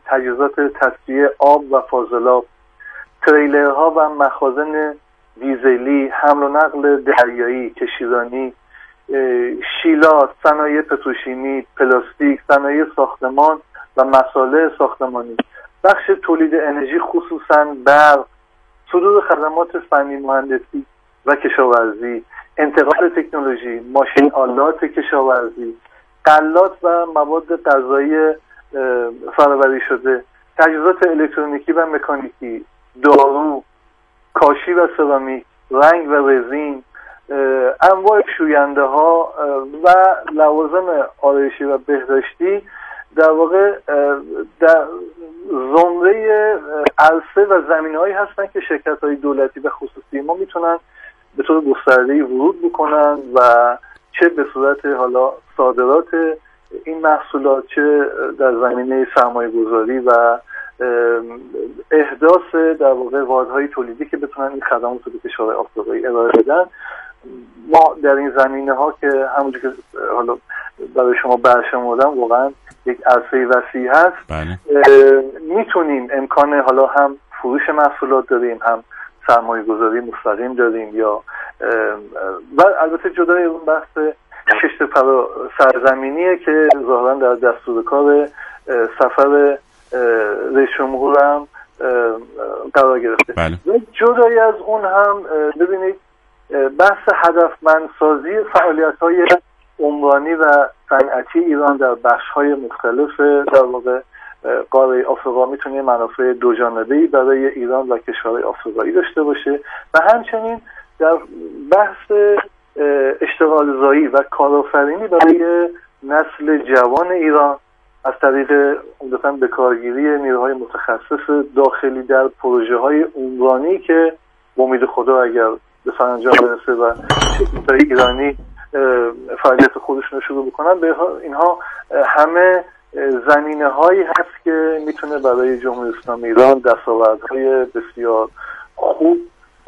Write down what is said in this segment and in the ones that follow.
تجهیزات تصفیه آب و فاضلاب، تریلرها و مخازن دیزلی، حمل و نقل دریایی، کشیرانی، شیلات، صنایع پتروشیمی، پلاستیک، صنایع ساختمان و مصالح ساختمانی، بخش تولید انرژی خصوصاً برق، صدور خدمات فنی مهندسی و کشاورزی، انتقال تکنولوژی، ماشین آلات کشاورزی، غلات و مواد غذایی فرآوری شده، تجهیزات الکترونیکی و مکانیکی، دارو، کاشی و سرامیک، رنگ و رزین، انواع شوینده ها و لوازم آرایشی و بهداشتی در واقع در زمره عرصه و زمینه‌هایی هستن که شرکت‌های دولتی و خصوصی ما میتونن به طور گسترده‌ای ورود بکنن و چه به صورت حالا صادرات این محصولات، چه در زمینه سرمایه‌گذاری و احداث در واقع واحدهای تولیدی که بتونن این خدمات رو به کشورهای آفریقایی ارائه بدن. ما در این زمینه‌ها که همونجور که حالا برای شما برشمردم واقعا یک عرصه وسیع هست، میتونیم امکان حالا هم فروش محصولات داریم، هم سرمایه‌گذاری مستقیم داریم، یا و البته جدای اون بحث کشت سرزمینیه که ظاهرا در دستور کار سفر رئیس جمهور هم قرار گرفته. بله. و جدای از اون هم ببینید بحث هدفمندسازی فعالیت‌های عمرانی و صنعتی ایران در بخش‌های مختلف در واقع قاره آفریقا میتونه منافع دو جانبه‌ای برای ایران و کشورهای آفریقایی داشته باشه و همچنین در بحث اشتغال زایی و کارآفرینی برای نسل جوان ایران از طریق عمدتاً به کارگیری نیروهای متخصص داخلی در پروژه‌های عمرانی که با امید خدا اگر به سرانجام برسه و شرکت‌های ایرانی فعالیت خودشون رو شروع بکنن، به اینها همه زمینه‌هایی هست که میتونه برای جمهوری اسلامی ایران دستاوردهای بسیار خوب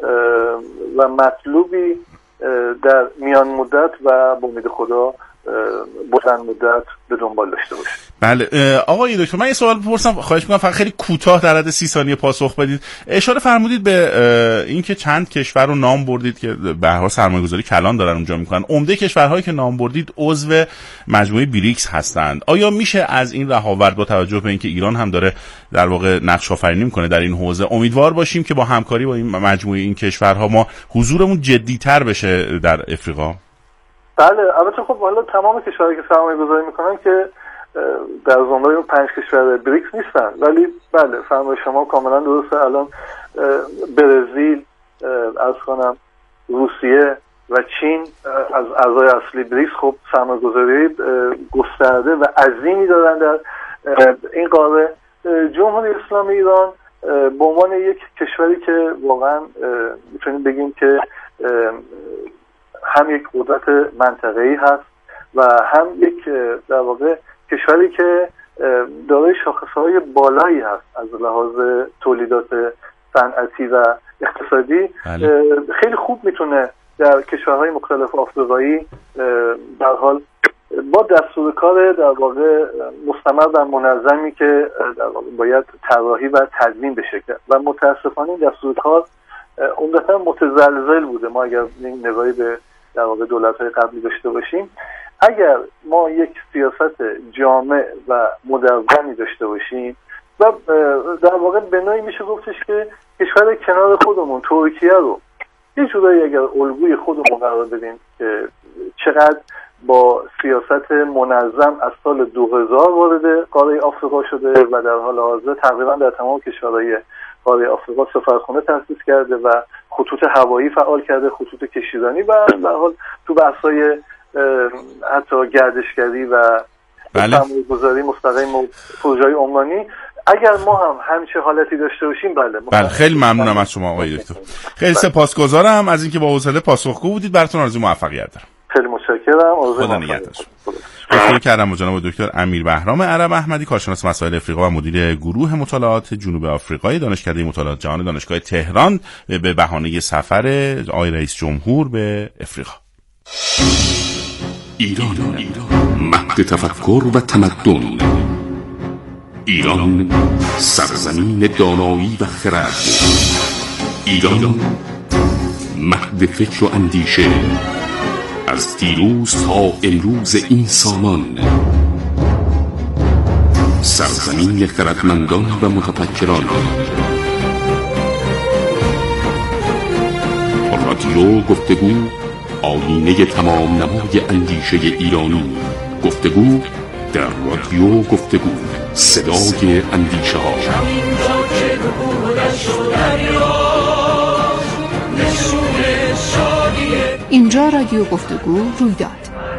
و مطلوبی در میان مدت و با امید خدا بلند مدت به دنبال داشته باشه. بله آقای دکتر، من یه سوال بپرسم، خواهش می‌کنم فقط خیلی کوتاه در حد 30 ثانیه پاسخ بدید. اشاره فرمودید به اینکه چند کشور رو نام بردید که به هر حال سرمایه‌گذاری کلان دارن اونجا میکنن. عمده کشورهایی که نام بردید عضو مجموعه بریکس هستند. آیا میشه از این رهاورد با توجه به اینکه ایران هم داره در واقع نقش آفرینی میکنه در این حوزه امیدوار باشیم که با همکاری با این مجموعه این کشورها ما حضورمون جدی‌تر بشه در افریقا؟ بله، البته خب حالا تمام کشورهایی که سرمایه‌گذاری میکنن که در زمره اون 5 کشور بریکس نیستن، ولی بله فرمای شما کاملا درسته. الان برزیل، عرض کنم روسیه و چین از اعضای اصلی بریکس خب سرمایه‌گذاری گسترده و عظیمی دارن در این قاره. جمهوری اسلامی ایران به عنوان یک کشوری که واقعا میتونیم بگیم که هم یک قدرت منطقه‌ای هست و هم یک در واقع کشوری که دارای شاخصهای بالایی هست از لحاظ تولیدات صنعتی و اقتصادی. بله. خیلی خوب میتونه در کشورهای مختلف آفریقایی در حال با دستور کار در واقع مستمر و منظمی که در واقع باید طراحی و تدوین بشه و متاسفانه این دستور کار عمدتاً متزلزل بوده. ما اگر نگاهی به در واقع دولت‌های قبلی داشته باشیم، اگر ما یک سیاست جامع و مدونی داشته باشیم و در واقع به نوعی میشه گفتش که کشور کنار خودمون ترکیه رو یه جورایی اگر الگوی خودمون قرار بدیم که چقدر با سیاست منظم از سال 2000 وارد قاره آفریقا شده و در حال حاضر تقریبا در تمام کشورهای قاره آفریقا سفارتخانه تأسیس کرده و خطوط هوایی فعال کرده، خطوط کشتیرانی و در حال تو بحث‌های حتی گردشگری و سرمایه‌گذاری مستقیم و پروژه‌های عمرانی. اگر ما هم همچه حالتی داشته باشیم بله خیلی ممنونم از شما آقای دکتر. خیلی سپاسگزارم از اینکه با حوصله پاسخگو بودید. براتون آرزوی موفقیت دارم. خیلی متشکرم. خدا نگهدار. گفتگو کردم با جناب دکتر امیر بهرام عرب احمدی، کارشناس مسائل افریقا و مدیر گروه مطالعات جنوب آفریقایی دانشکده مطالعات جهان دانشگاه تهران به بهانه سفر آقای رئیس جمهور به افریقا. ایران مهد تفکر و تمدن. ایران سرزمین دانایی و خرد، ایران مهد فکر و اندیشه، از دیروز تا امروز انسانان، سرزمین خردمندان و متفکران. رادیو گفتگو، آینه تمام نمای اندیشه ایرانی. گفتگو در رادیو گفتگو، صدای اندیشه ها. اینجا رادیو گفتگو رویداد.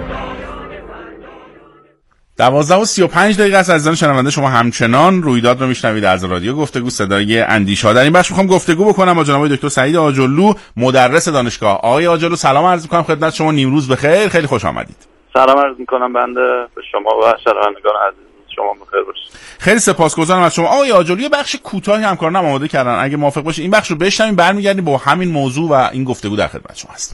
12:35 است. عزیزان شنونده، شما همچنان رویداد رو میشنوید از رادیو گفتگو، صدای اندیشه ها. در این بخش میخوام گفتگو بکنم با جناب دکتر سعید آجرلو، مدرس دانشگاه. آقای آجرلو سلام عرض میکنم خدمت شما، نیمروز بخیر، خیلی خوش آمدید. سلام عرض میکنم بنده به شما و شنوندگان عزیز، شما بخیر باشید. خیلی سپاسگزارم از شما. آقای آجرلو یه بخش کوتاهی همکارانم آماده کردن، اگه موافق باشید این بخش رو بشنویم، برمیگردیم با همین موضوع و این گفتگو در خدمت شما هستیم.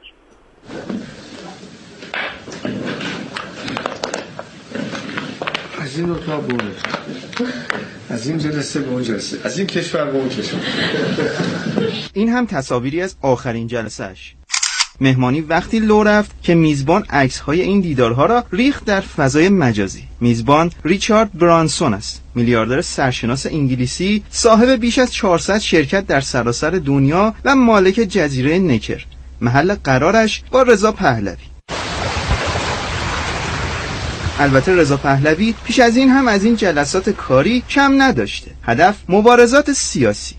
از این اتاق به اون از این جلسه به اون جلسه، از این کشور به اون کشور. این هم تصاویری از آخرین جلسهش. مهمانی وقتی لو رفت که میزبان عکس‌های این دیدارها را ریخت در فضای مجازی. میزبان ریچارد برانسون است، میلیاردر سرشناس انگلیسی، صاحب بیش از 400 شرکت در سراسر دنیا و مالک جزیره نکر. محل قرارش با رضا پهلوی. البته رضا پهلوی پیش از این هم از این جلسات کاری کم نداشته. هدف مبارزات سیاسی.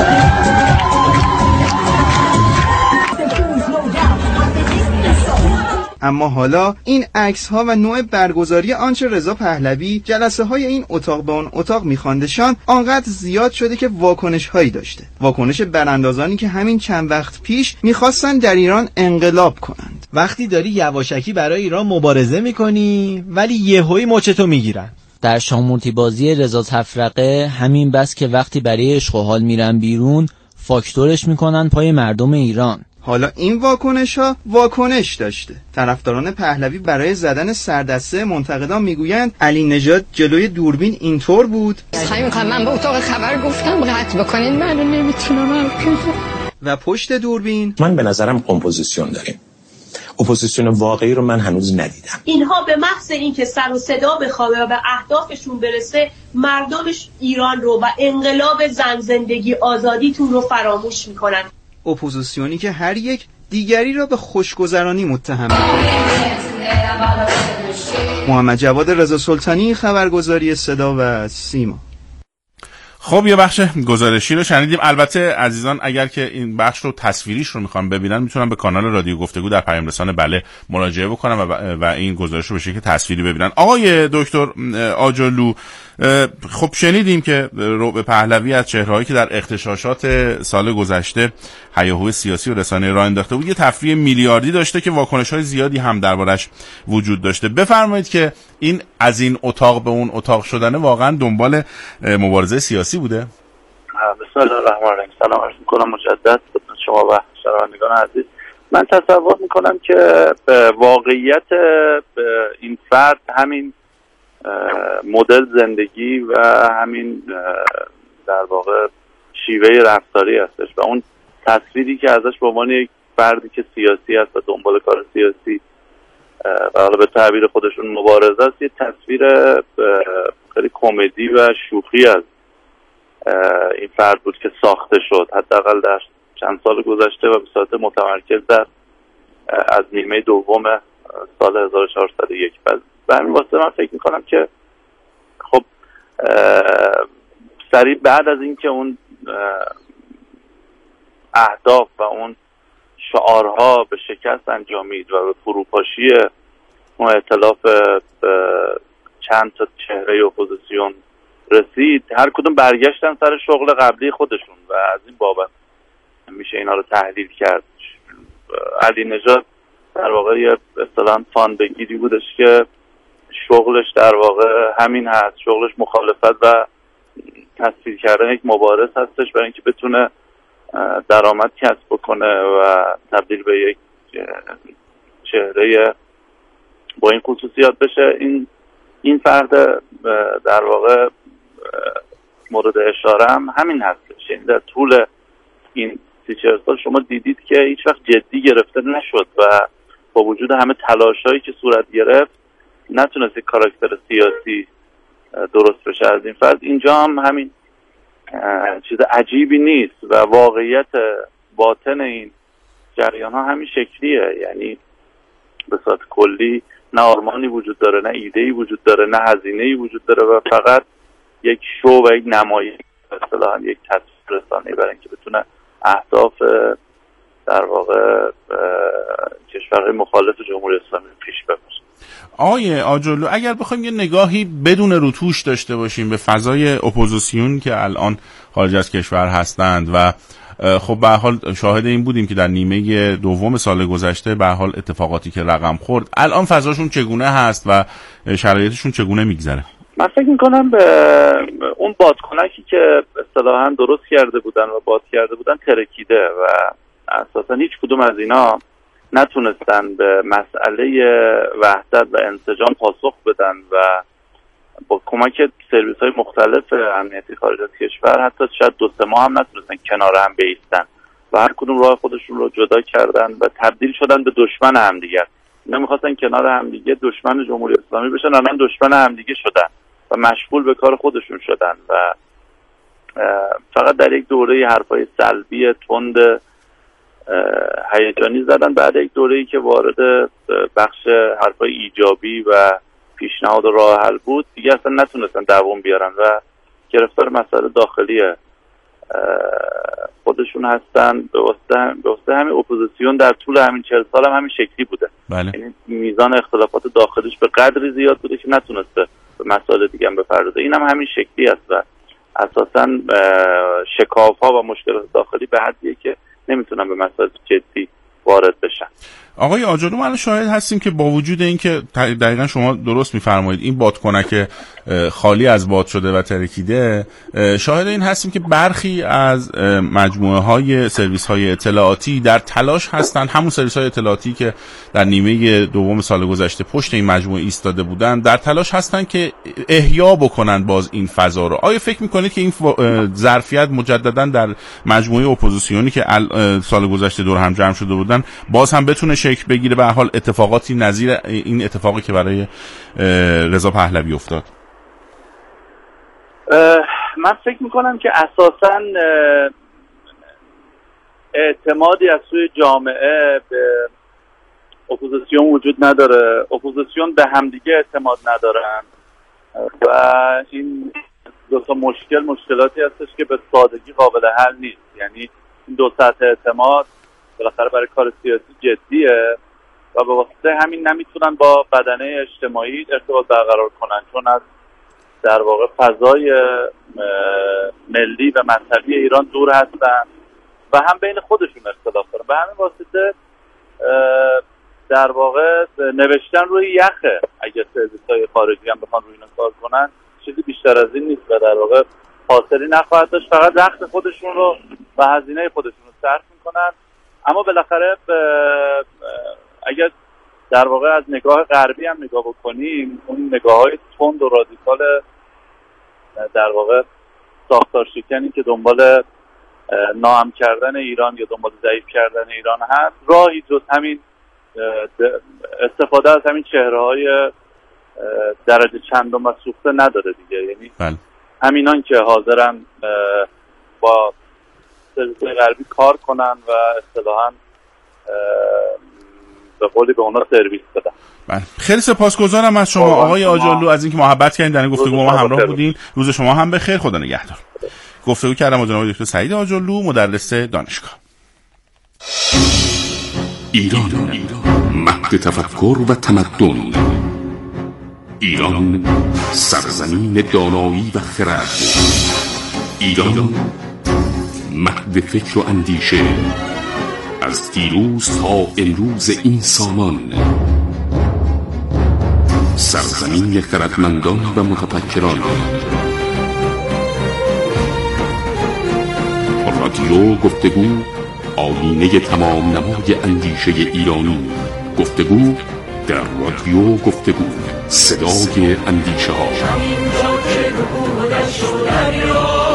اما حالا این عکس ها و نوع برگزاری آنچه رضا پهلوی جلسه های این اتاق به اون اتاق میخواندشان آنقدر زیاد شده که واکنش هایی داشته. واکنش براندازانی که همین چند وقت پیش میخواستن در ایران انقلاب کنند. وقتی داری یواشکی برای ایران مبارزه میکنی ولی یهویی مچتو میگیرن. در شامورتی بازی رضا تفرقه همین بس که وقتی برای عشق و حال میرن بیرون فاکتورش میکنن پای مردم ایران. حالا این واکنش ها واکنش داشته. طرفداران پهلوی برای زدن سردسته منتقدان میگویند علی نژاد جلوی دوربین اینطور بود. من به اتاق خبر گفتم قطع بکنین، منو نمیتونم و پشت دوربین من به نظرم کمپوزیسیون داریم. اپوزیسیون واقعی رو من هنوز ندیدم. اینها به محض اینکه سر و صدا بخوابه و به اهدافشون برسه مردم ایران رو و انقلاب زن زندگی آزادیتون رو فراموش میکنن. اپوزیسیونی که هر یک دیگری را به خوشگذرانی متهم می‌کنند. محمد جواد رضا سلطانی، خبرگزاری صدا و سیما. خب یه بخش گزارشی رو شنیدیم. البته عزیزان اگر که این بخش رو تصویریش رو میخوان ببینن میتونن به کانال رادیو گفتگو در پیام رسان بله مراجعه بکنن و این گزارش رو به شکل تصویری ببینن. آقای دکتر آجرلو، خب شنیدیم که رعب پهلوی از چهرهایی که در اغتشاشات سال گذشته هیاهوی سیاسی و رسانه‌ای راه انداخته بود یه تفریح میلیاردی داشته که واکنش‌های زیادی هم دربارش وجود داشته. بفرمایید که این از این اتاق به اون اتاق شدن واقعا دنبال مبارزه سیاسی بوده؟ بسم الله الرحمن الرحیم. سلام عرض می‌کنم مجدد خدمت شما و شنوندگان عزیز. من تصور می‌کنم که واقعیت این فرد همین مدل زندگی و همین در واقع شیوه رفتاری هستش و اون تصویری که ازش به عنوان یک فردی که سیاسی است و دنبال کار سیاسی و حالا به تعبیر خودشون مبارزه است، یه تصویر خیلی کمدی و شوخی از این فرد بود که ساخته شد، حداقل در چند سال گذشته و به صورت متمرکز در از نیمه دوم سال 1401. و همین واسه من فکر میکنم که خب سریع بعد از اینکه اون اهداف و اون شعارها به شکست انجامید و به فروپاشی اون ائتلاف چند تا چهره اپوزیسیون رسید، هر کدوم برگشتن سر شغل قبلی خودشون و از این بابت میشه اینا رو تحلیل کرد. علی نژاد در واقع یه اصطلاحاً فان بگیری بودش که شغلش در واقع همین هست، شغلش مخالفت و تصفیه کردن یک مبارز هستش برای اینکه بتونه درآمد کسب بکنه و تبدیل به یک چهره با این خصوصیات بشه. این فرد در واقع مورد اشارم همین هستش. یعنی در طول این 30-40 سال شما دیدید که هیچ وقت جدی گرفته نشد و با وجود همه تلاش‌هایی که صورت گرفت نتونست کاراکتر سیاسی درست بشه از این فرد. اینجا هم همین چیز عجیبی نیست و واقعیت باطن این جریان ها همین شکلیه. یعنی به صورت کلی نه آرمانی وجود داره، نه ایده‌ای وجود داره، نه هزینه‌ای وجود داره و فقط یک شو و یک نمایش، اصطلاحاً یک تصویر رسانه‌ای برای اینکه بتونه اهداف در واقع کشورهای مخالف جمهوری اسلامی پیش ببره. آقای آجرلو، اگر بخوایم یه نگاهی بدون روتوش داشته باشیم به فضای اپوزیسیون که الان خارج از کشور هستند و خب به هر حال شاهد این بودیم که در نیمه دوم سال گذشته به هر حال اتفاقاتی که رقم خورد، الان فضاشون چگونه هست و شرایطشون چگونه میگذره؟ من فکر میکنم به اون بادکنکی که اصطلاحاً درست کرده بودن و باد کرده بودن ترکیده و اساساً هیچ کدوم از اینا نتونستن به مسئله وحدت و انسجام پاسخ بدن و با کمک سرویس‌های مختلف امنیتی خارج از کشور حتی شاید 2-3 ماه هم نتونستن کنار هم بایستن و هر کدوم راه خودشون رو جدا کردن و تبدیل شدن به دشمن همدیگر. اینا می‌خواستن کنار همدیگه دشمن جمهوری اسلامی بشن، الان دشمن همدیگه شدن و مشغول به کار خودشون شدن و فقط در یک دوره حرفای سلبی تند هیجانی زدن. بعد یک دوره‌ای که وارد بخش حرفای ایجابی و پیشنهاد و راه حل بود دیگه اصلا نتونستن دوام بیارن و گرفتار مسائل داخلی خودشون هستن. به واسطه همین اپوزیسیون در طول همین 40 سال هم همین شکلی بوده. بله. یعنی میزان اختلافات داخلیش به قدری زیاد بوده که نتونسته به مسائل دیگه هم بپردازه. این هم همین شکلی است و اساساً شکاف‌ها و مشکلات داخلی به حدیه که نمیتونن به مسائل جدی وارد بشن. آقای آجرلو، ما شاهد هستیم که با وجود اینکه دقیقاً شما درست می‌فرمایید این بادکنک خالی از باد شده و ترکیده، شاهد این هستیم که برخی از مجموعه‌های سرویس‌های اطلاعاتی در تلاش هستند، همون سرویس‌های اطلاعاتی که در نیمه دوم سال گذشته پشت این مجموعه ایستاده بودند، در تلاش هستند که احیا بکنن باز این فضا رو. آیا فکر می‌کنید که این ظرفیت مجدداً در مجموعه اپوزیسیونی که سال گذشته دور هم جمع شده بودن باز هم بتونه شکل بگیره به هر حال اتفاقاتی نظیر این اتفاقی که برای رضا پهلوی افتاد؟ من فکر میکنم که اساساً اعتمادی از سوی جامعه به اپوزیسیون وجود نداره، اپوزیسیون به همدیگه اعتماد ندارن و این دو تا مشکلاتی هستش که به سادگی قابل حل نیست. یعنی این دو سطح اعتماد بالاخره برای کار سیاسی جدیه و به واسطه همین نمیتونن با بدنه اجتماعی ارتباط برقرار کنن، چون از در واقع فضای ملی و مذهبی ایران دور هستن و هم بین خودشون اختلاف دارن. به همین واسطه در واقع نوشتن روی یخه. اگر سرویس‌های خارجی هم بخوان روی اینا کار کنن چیزی بیشتر از این نیست و در واقع حاصلی نخواهد داشت، فقط وقت خودشون رو و هزینه خودشون رو صرف میکنن. اما بالاخره اگر در واقع از نگاه غربی هم نگاه بکنیم، اون نگاه‌های تند و رادیکال در واقع ساختار شکنی که دنبال ناام کردن ایران یا دنبال ضعیف کردن ایران هست، راهی جز همین استفاده از همین چهره‌های درجه چندم و سوخته نداره دیگه. یعنی همینان که حاضرن با سرویس‌های غربی کار کنن و اصطلاحاً به قولی به اونا سرویس بدن. خیلی سپاسگزارم از شما آقای آجرلو از اینکه محبت کردین در این گفتگو ما همراه بودین. روز شما هم بخیر، خدا نگهدار. گفتگو کردم با جناب دکتر سعید آجرلو، مدرس دانشگاه. ایران مهد تفکر و تمدن، ایران سرزمین دانایی و خرد، ایران مهد فکر و اندیشه، از دیروز تا امروز این سامان، سرزمین خردمندان و متفکران. رادیو گفتگو، آیینه تمام نمای اندیشه ایرانی. گفتگو در رادیو گفتگو، صدای اندیشه ها.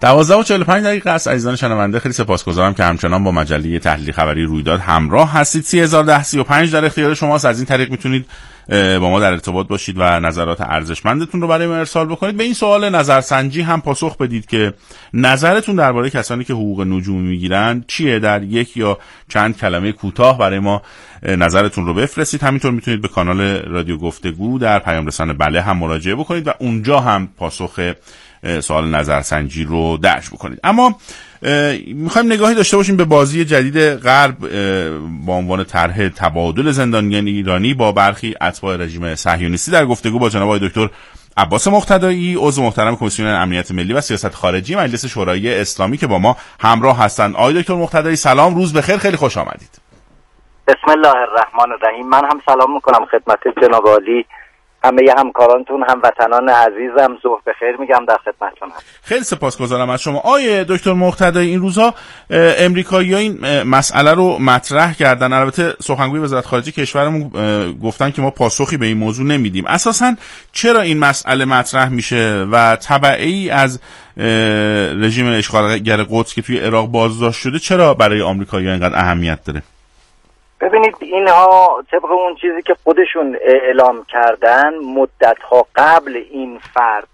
12:45 است. عزیزان شنونده خیلی سپاسگزارم که همچنان با مجله تحلیل خبری رویداد همراه هستید. 301035 در اختیار شماست. از این طریق میتونید با ما در ارتباط باشید و نظرات ارزشمندتون رو برای ما ارسال بکنید. به این سوال نظرسنجی هم پاسخ بدید که نظرتون درباره کسانی که حقوق نجومی میگیرن چیه. در یک یا چند کلمه کوتاه برای ما نظرتون رو بفرستید. همینطور میتونید به کانال رادیو گفتگو در پیام رسان بله هم مراجعه بکنید و اونجا هم پاسخ سوال نظرسنجی رو درج بکنید. اما میخوایم نگاهی داشته باشیم به بازی جدید غرب با عنوان طرح تبادل زندانیان ایرانی با برخی اتباع رژیم صهیونیستی. در گفتگو با جناب آقای دکتر عباس مقتدایی، عضو محترم کمیسیون امنیت ملی و سیاست خارجی مجلس شورای اسلامی که با ما همراه هستند. آقای دکتر مقتدایی سلام، روز بخیر، خیلی خوش آمدید. بسم الله الرحمن الرحیم. من هم سلام میکنم خدمت جناب عالی، همه همکارانتون، هموطنان عزیزم، ظهر بخیر میگم در خدمتتون هستم. خیلی سپاسگزارم از شما. آقای دکتر مقتدایی، این روزها امریکایی‌ها این مسئله رو مطرح کردن. البته سخنگوی وزارت خارجه کشورمون گفتن که ما پاسخی به این موضوع نمیدیم. اساساً چرا این مسئله مطرح میشه و تبعی از رژیم اشغالگر قدس که توی عراق بازداشت شده چرا برای آمریکایی‌ها اینقدر اهمیت داره؟ ببینید، اینها طبق اون چیزی که خودشون اعلام کردن مدت‌ها قبل این فرد،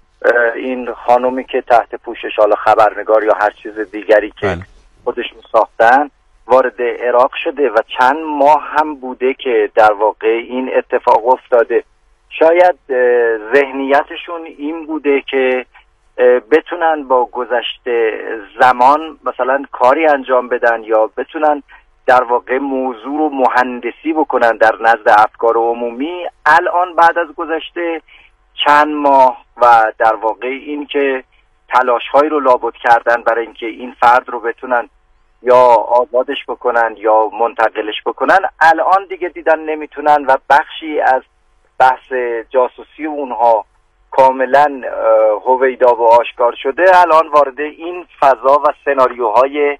این خانومی که تحت پوشش حالا خبرنگار یا هر چیز دیگری که خودشون ساختن وارد عراق شده و چند ماه هم بوده که در واقع این اتفاق افتاده. شاید ذهنیتشون این بوده که بتونن با گذشته زمان مثلا کاری انجام بدن یا بتونن در واقع موضوع رو مهندسی بکنن در نزد افکار عمومی. الان بعد از گذشته چند ماه و در واقع این که تلاش‌هایی رو لابد کردن برای اینکه این فرد رو بتونن یا آزادش بکنن یا منتقلش بکنن، الان دیگه دیدن نمیتونن و بخشی از بحث جاسوسی اونها کاملا هویدا و آشکار شده. الان وارد این فضا و سناریوهای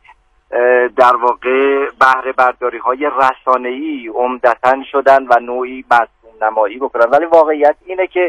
در واقع بهره برداری های رسانه‌ای عمدتاً شدن و نوعی مظلوم نمایی بکنن. ولی واقعیت اینه که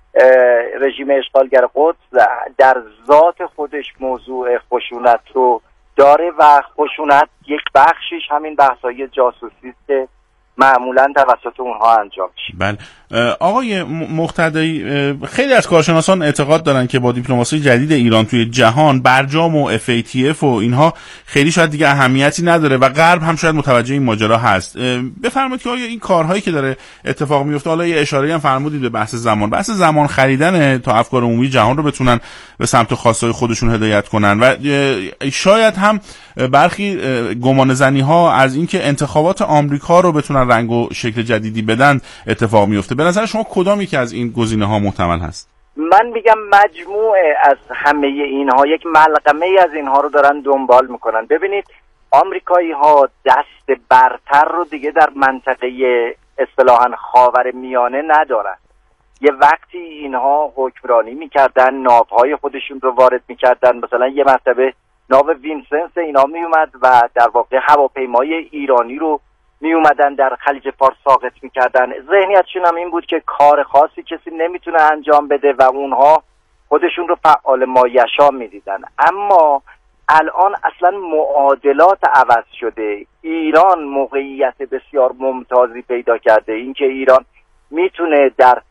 رژیم اشغالگر قدس در ذات خودش موضوع خشونت رو داره و خشونت یک بخشیش همین بحث‌های جاسوسی است که معمولاً توسط اونها انجام میشه. بله آقای مقتدایی، خیلی از کارشناسان اعتقاد دارن که با دیپلماسی جدید ایران توی جهان برجام و FATF و اینها خیلی شاید دیگه اهمیتی نداره و غرب هم شاید متوجه این ماجرا هست. بفرمایید که آیا این کارهایی که داره اتفاق میفته، حالا یه اشاره‌ای هم فرمودید به بحث زمان خریدن تا افکار عمومی جهان رو بتونن به سمت خواستای خودشون هدایت کنن و شاید هم برخی گمانه‌زنی‌ها از اینکه انتخابات آمریکا رو بتونن رنگ و شکل جدیدی بدن اتفاق میفته. به نظر شما کدام یکی از این گزینه‌ها محتمل هست؟ من میگم مجموعه از همه اینها، یک ملغمه از اینها رو دارن دنبال میکنن. ببینید، آمریکایی‌ها دست برتر رو دیگه در منطقه اصطلاحاً خاورمیانه ندارن. یه وقتی اینها حکمرانی میکردن، ناوهای خودشون رو وارد میکردن. مثلا یه مرتبه ناو وینسنس اینا میومد و در واقع هواپیمای ایرانی رو می اومدن در خلیج فارس ساقط میکردن. ذهنیتشون هم این بود که کار خاصی کسی نمیتونه انجام بده و اونها خودشون رو فعال مایشا میدیدن. اما الان اصلا معادلات عوض شده. ایران موقعیت بسیار ممتازی پیدا کرده، اینکه ایران میتونه در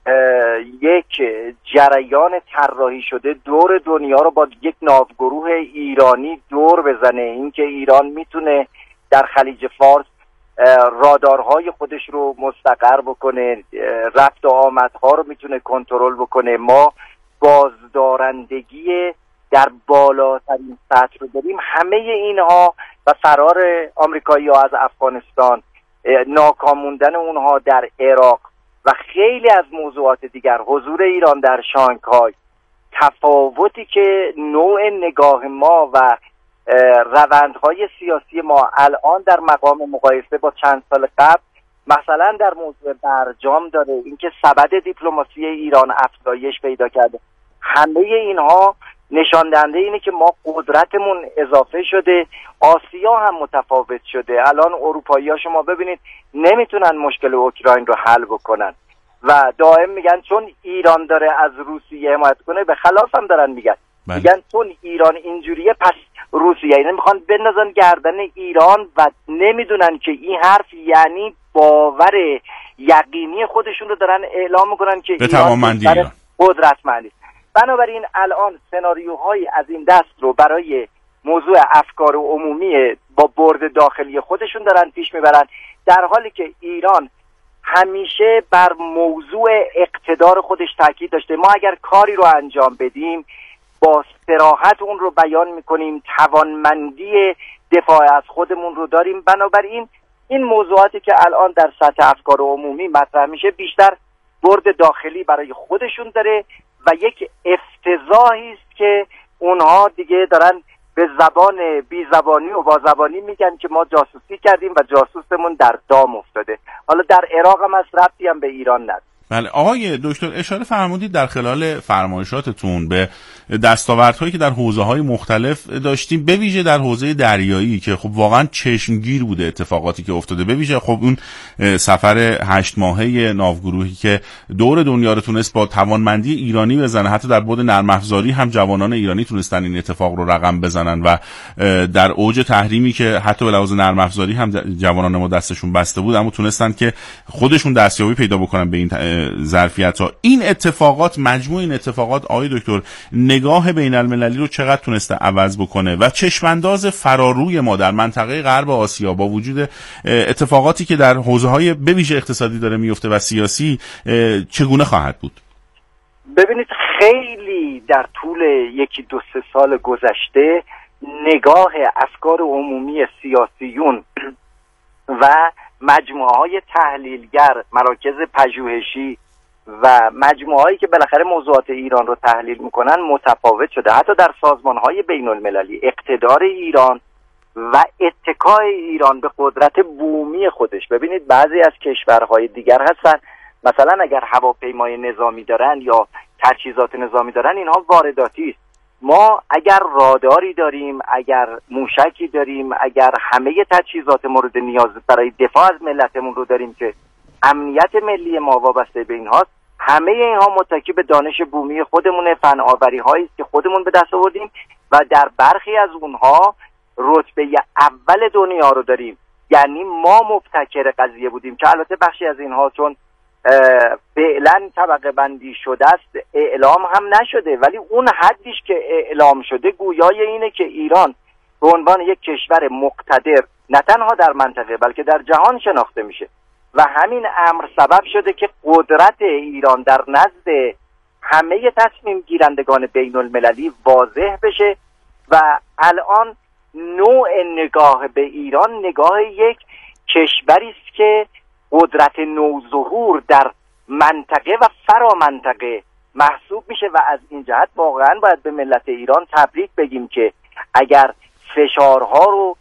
یک جریان طراحی شده دور دنیا رو با یک ناوگروه ایرانی دور بزنه، اینکه ایران میتونه در خلیج فارس رادارهای خودش رو مستقر بکنه، رفت و آمدها رو میتونه کنترل بکنه. ما بازدارندگی در بالاترین سطح رو داریم. همه اینها و فرار آمریکایی‌ها از افغانستان، ناکاموندن اونها در عراق و خیلی از موضوعات دیگر، حضور ایران در شانگهای، تفاوتی که نوع نگاه ما و روندهای سیاسی ما الان در مقام مقایسه با چند سال قبل مثلا در موضوع برجام داره، اینکه سبد دیپلماسی ایران افزایش پیدا کرده. همه اینها نشان دهنده اینه که ما قدرتمون اضافه شده. آسیا هم متفاوت شده. الان اروپایی‌ها شما ببینید نمیتونن مشکل اوکراین رو حل بکنن و دائم میگن چون ایران داره از روسیه حمایت کنه، به خلاف هم دارن میگن میگن چون ایران اینجوریه پس روسیه، یعنی میخوان بندازن گردن ایران و نمیدونن که این حرف یعنی باور یقینی خودشون رو دارن اعلام میکنن که به توانمندی ایران قدرتمندی. بنابراین الان سناریوهای از این دست رو برای موضوع افکار عمومی با برد داخلی خودشون دارن پیش میبرن، در حالی که ایران همیشه بر موضوع اقتدار خودش تاکید داشته. ما اگر کاری رو انجام بدیم با صراحت اون رو بیان میکنیم، توانمندی دفاع از خودمون رو داریم. بنابراین این موضوعاتی که الان در سطح افکار عمومی مطرح میشه بیشتر برد داخلی برای خودشون داره و یک افتضاحی است که اونها دیگه دارن به زبان بی زبانی و با زبانی میگن که ما جاسوسی کردیم و جاسوسمون در دام افتاده. حالا در عراق هم از ربطی هم به ایران نداره. بله آقای دکتر، اشاره فرمودید در خلال فرمایشاتتون به دستاوردهایی که در حوزه‌های مختلف داشتیم، به ویژه در حوزه دریایی که خب واقعا چشمگیر بوده اتفاقاتی که افتاده، به ویژه خب اون سفر 8 ماهه ناوگروهی که دور دنیا رو تونست با توانمندی ایرانی بزنه، حتی در بعد نرم افزاری هم جوانان ایرانی تونستن این اتفاق رو رقم بزنن و در اوج تحریمی که حتی به لحاظ نرم افزاری هم جوانان ما دستشون بسته بود، اما تونستن که خودشون دستیابی پیدا بکنن به این ظرفیت‌ها. این اتفاقات، مجموع این اتفاقات آقای دکتر، نگاه بین المللی رو چقدر تونسته عوض بکنه و چشمانداز فراروی ما در منطقه غرب آسیا با وجود اتفاقاتی که در حوزه‌های به ویژه اقتصادی داره میفته و سیاسی چگونه خواهد بود؟ ببینید خیلی در طول 1-2-3 سال گذشته نگاه افکار عمومی سیاسیون و مجموعه‌های تحلیلگر، مراکز پژوهشی و مجموعه‌هایی که بالاخره موضوعات ایران رو تحلیل میکنن متفاوت شده. حتی در سازمان‌های بین‌المللی اقتدار ایران و اتکای ایران به قدرت بومی خودش، ببینید بعضی از کشورهای دیگر هستن مثلا اگر هواپیمای نظامی دارن یا تجهیزات نظامی دارن اینها وارداتی است. ما اگر راداری داریم، اگر موشکی داریم، اگر همه تجهیزات مورد نیاز برای دفاع از ملتمون رو داریم که امنیت ملی ما وابسته به اینهاست، همه اینها متکی به دانش بومی خودمونه، فناوری هایی است که خودمون به دست آوردیم و در برخی از اونها رتبه اول دنیا رو داریم. یعنی ما مبتکر قضیه بودیم که البته بخشی از اینها چون فعلا طبقه بندی شده است اعلام هم نشده، ولی اون حدیش که اعلام شده گویای اینه که ایران به عنوان یک کشور مقتدر نه تنها در منطقه بلکه در جهان شناخته میشه و همین امر سبب شده که قدرت ایران در نزد همه تصمیم گیرندگان بین المللی واضح بشه و الان نوع نگاه به ایران نگاه یک کشوری است که قدرت نوظهور در منطقه و فرامنطقه محسوب میشه و از این جهت واقعا باید به ملت ایران تبریک بگیم که اگر فشارها رو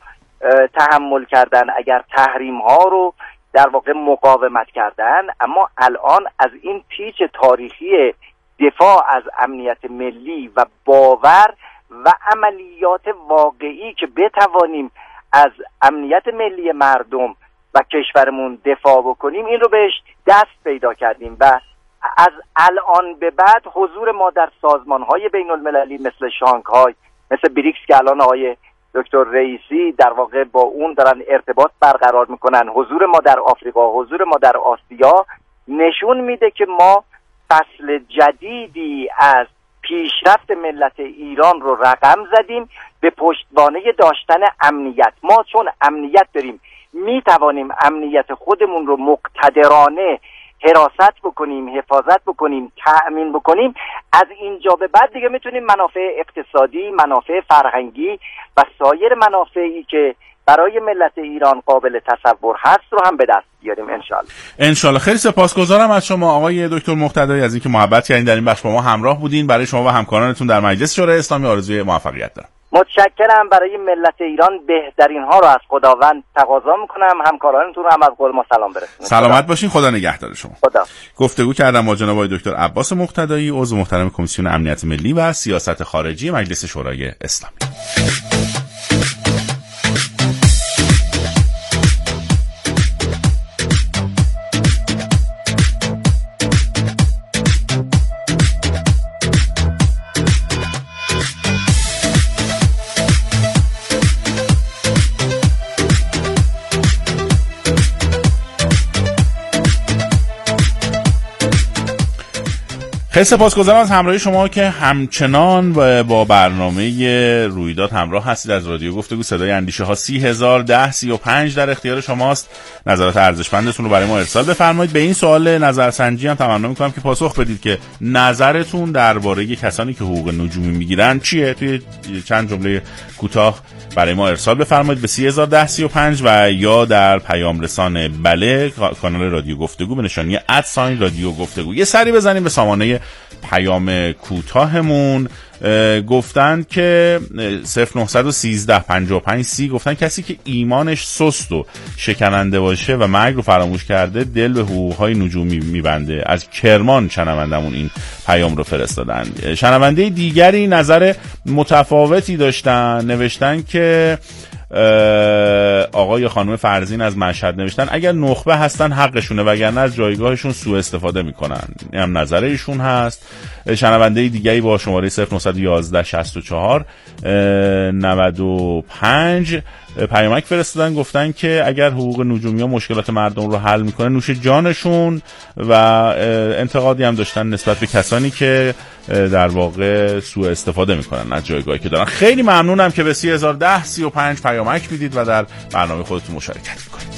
تحمل کردن، اگر تحریمها رو در واقع مقاومت کردن، اما الان از این پیچ تاریخی دفاع از امنیت ملی و باور و عملیات واقعی که بتوانیم از امنیت ملی مردم و کشورمون دفاع بکنیم این رو بهش دست پیدا کردیم و از الان به بعد حضور ما در سازمان‌های بین‌المللی مثل شانگهای، مثل بریکس که الان آقای دکتر رئیسی در واقع با اون دارن ارتباط برقرار میکنن، حضور ما در آفریقا، حضور ما در آسیا نشون میده که ما فصل جدیدی از پیشرفت ملت ایران رو رقم زدیم به پشتوانه داشتن امنیت. ما چون امنیت داریم میتوانیم امنیت خودمون رو مقتدرانه حراست بکنیم، حفاظت بکنیم، تأمین بکنیم. از اینجا به بعد دیگه میتونیم منافع اقتصادی، منافع فرهنگی و سایر منافعی که برای ملت ایران قابل تصور هست رو هم به دست بیاریم انشالله. خیلی سپاسگزارم از شما آقای دکتر مقتدی از اینکه محبت کردین در این بخش با ما همراه بودین. برای شما و همکارانتون در مجلس شورای اسلامی آرزوی موفقیت دارم. متشکرم. برای ملت ایران بهترین ها رو از خداوند تقاضا میکنم. همکارانتون رو هم از قول ما سلام برسونید. سلامت باشین. خدا نگهدار شما. خدا. گفتگو کردم با جناب آقای دکتر عباس مقتدی، عضو محترم کمیسیون امنیت ملی و سیاست خارجی مجلس شورای اسلامی. خیلی سپاسگزارم از همراهی شما که همچنان با برنامه رویداد همراه هستید. از رادیو گفتگو صدای اندیشه ها 301035 در اختیار شماست. نظرات ارزشمندتون رو برای ما ارسال بفرمایید. به این سوال نظرسنجی هم تمنا می‌کنم که پاسخ بدید که نظرتون درباره کسانی که حقوق نجومی میگیرن چیه. توی چند جمله کوتاه برای ما ارسال بفرمایید به 301035 و یا در پیام رسان بله کانال رادیو گفتگو به نشانی @رادیو گفتگو. یه سری بزنیم به سامانه پیام کوتاهمون. گفتن که 09135530 گفتن کسی که ایمانش سست و شکننده باشه و مرگ رو فراموش کرده دل به حقوقهای نجومی میبنده. از کرمان شنوندمون این پیام رو فرستادن. شنونده دیگری نظر متفاوتی داشتن، نوشتن که آقای خانم فرزین از مشهد نوشتن اگر نخبه هستن حقشونه وگرنه از جایگاهشون سوء استفاده میکنن. این هم نظر ایشون هست. شنونده دیگری با شماره 091164 95 پیامک فرستادن، گفتن که اگر حقوق نجومی ها مشکلات مردم رو حل میکنه نوش جانشون و انتقادی هم داشتن نسبت به کسانی که در واقع سوء استفاده میکنن از جایگاهی که دارن. خیلی ممنونم که به 301035 پیامک میدید و در برنامه خودتون مشارکت میکنید.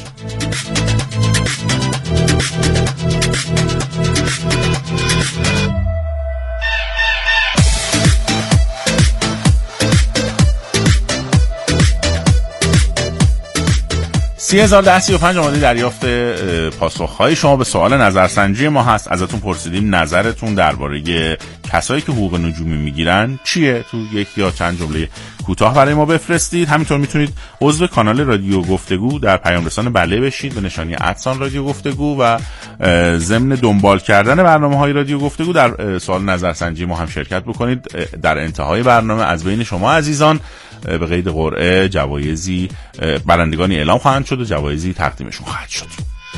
301035 آماده دریافت پاسخ‌های شما به سوال نظرسنجی ما هست. ازتون پرسیدیم نظرتون درباره کسایی که حقوق نجومی میگیرن چیه. تو یک یا چند جمله کوتاه برای ما بفرستید. همینطور میتونید عضو کانال رادیو گفتگو در پیام رسان بله بشید به نشانی @رادیو گفتگو و ضمن دنبال کردن برنامه‌های رادیو گفتگو در سوال نظرسنجی ما هم شرکت بکنید. در انتهای برنامه از بین شما عزیزان به قید قرعه جوایزی برندگانی اعلام خواهند شد و جوایزی تقدیمشون خواهد شد.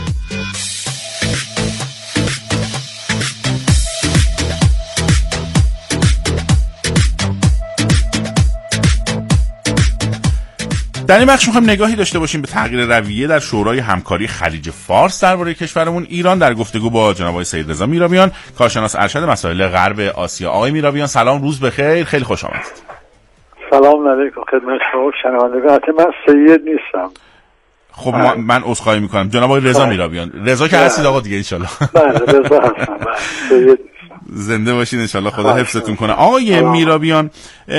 در این بخش می‌خوایم نگاهی داشته باشیم به تغییر رویه در شورای همکاری خلیج فارس درباره کشورمون ایران در گفتگو با جناب آقای سید رضا میرابیان، کارشناس ارشد مسائل غرب آسیا. آقای میرابیان سلام، روز بخیر، خیلی خوش آمدید. سلام علیکم خدمت شما شنوندگان. من سید نیستم. خب من عذرخواهی میکنم جناب آقای رضا میرابیان. رضا که هستید آقا دیگه ان شاء الله. بله رضا هستم. سید زنده باشین ان شاء الله، خدا حفظتون کنه. آقای میرابیان،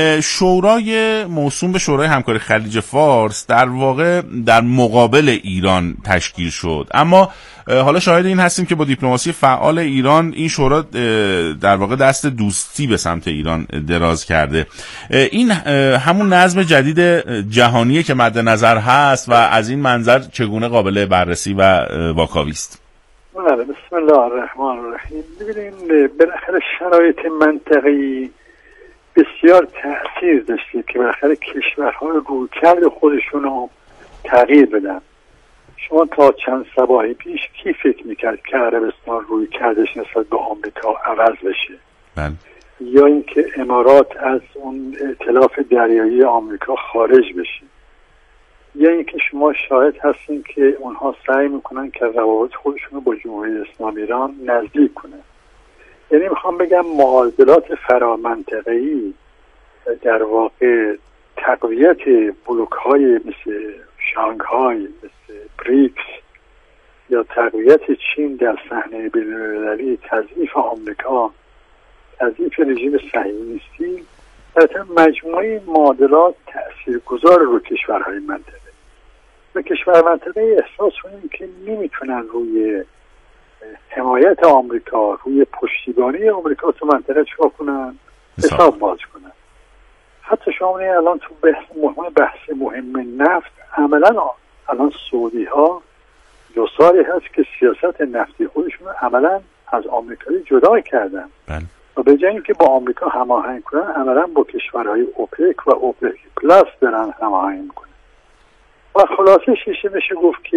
شورای موسوم به شورای همکاری خلیج فارس در واقع در مقابل ایران تشکیل شد، اما حالا شاهد این هستیم که با دیپلماسی فعال ایران این شورا در واقع دست دوستی به سمت ایران دراز کرده. این همون نظم جدید جهانیه که مد نظر هست و از این منظر چگونه قابل بررسی و واکاوی است؟ بله، بسم الله الرحمن الرحیم. ببینید بالاخره شرایط منطقی بسیار تأثیر داشته که بالاخره کشورها رویکرد خودشون رو تغییر بدن. شما تا چند صباحی پیش کی فکر میکرد که عربستان رویکردش نسبت به آمریکا عوض بشه؟ بله. یا اینکه امارات از اون ائتلاف دریایی آمریکا خارج بشه؟ یا اینکه شما شاهد هستین که اونها سعی میکنن که روابط خودشون رو با جمهوری اسلامی ایران نزدیک کنن. یعنی میخوام بگم معادلات فرامنطقه‌ای در واقع تقویت بلوک‌های مثل شانگهای، مثل بریکس یا تقویت چین در صحنه بین‌المللی، تضعیف آمریکا، تضعیف رژیم صهیونیستی، البته مجموعه معادلات تاثیرگذار رو کشورهای منطقه و کشور منطقه احساس کنیم که نمیتونن روی حمایت آمریکا، روی پشتیبانی آمریکا تو منطقه چیکار کنن؟ حساب باز کنن. حتی شما الان تو بحث مهم نفت عملا الان سعودی ها 2 سالی هست که سیاست نفتی خودشون عملا از آمریکا جدا کردن. بله. و به جای اینکه با آمریکا هماهنگ کنن عملا با کشورهای اوپک و اوپک پلاس دارن هماهنگ میکنن. و خلاصه میشه گفت که